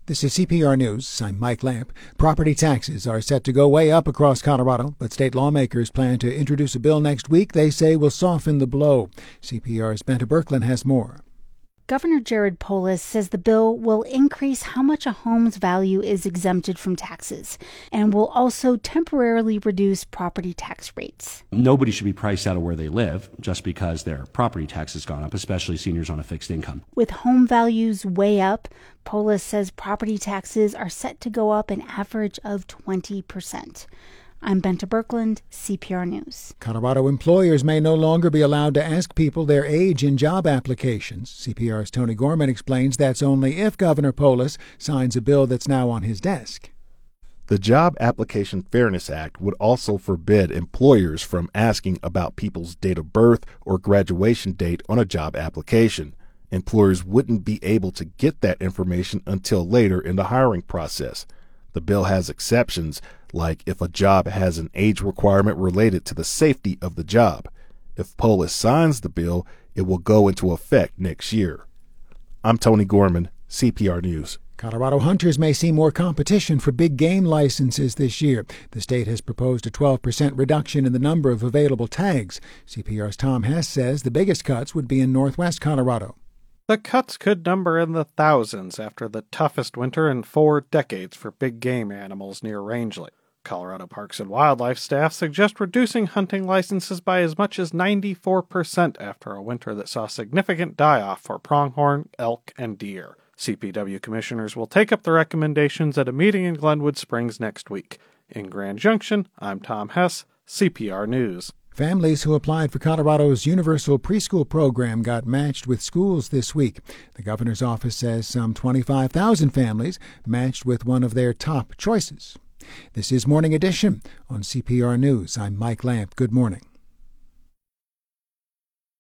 This is CPR News. I'm Mike Lamp. Property taxes are set to go way up across Colorado, but state lawmakers plan to introduce a bill next week they say will soften the blow. CPR's Benta Birkeland has more. Governor Jared Polis says the bill will increase how much a home's value is exempted from taxes and will also temporarily reduce property tax rates. Nobody should be priced out of where they live just because their property tax has gone up, especially seniors on a fixed income. With home values way up, Polis says property taxes are set to go up an average of 20%. I'm Benta Birkeland, CPR News. Colorado employers may no longer be allowed to ask people their age in job applications. CPR's Tony Gorman explains that's only if Governor Polis signs a bill that's now on his desk. The Job Application Fairness Act would also forbid employers from asking about people's date of birth or graduation date on a job application. Employers wouldn't be able to get that information until later in the hiring process. The bill has exceptions, like if a job has an age requirement related to the safety of the job. If Polis signs the bill, it will go into effect next year. I'm Tony Gorman, CPR News. Colorado hunters may see more competition for big game licenses this year. The state has proposed a 12% reduction in the number of available tags. CPR's Tom Hess says the biggest cuts would be in northwest Colorado. The cuts could number in the thousands after the toughest winter in 4 decades for big game animals near Rangeley. Colorado Parks and Wildlife staff suggest reducing hunting licenses by as much as 94% after a winter that saw significant die-off for pronghorn, elk, and deer. CPW commissioners will take up the recommendations at a meeting in Glenwood Springs next week. In Grand Junction, I'm Tom Hess, CPR News. Families who applied for Colorado's universal preschool program got matched with schools this week. The governor's office says some 25,000 families matched with one of their top choices. This is Morning Edition on CPR News. I'm Mike Lamp. Good morning.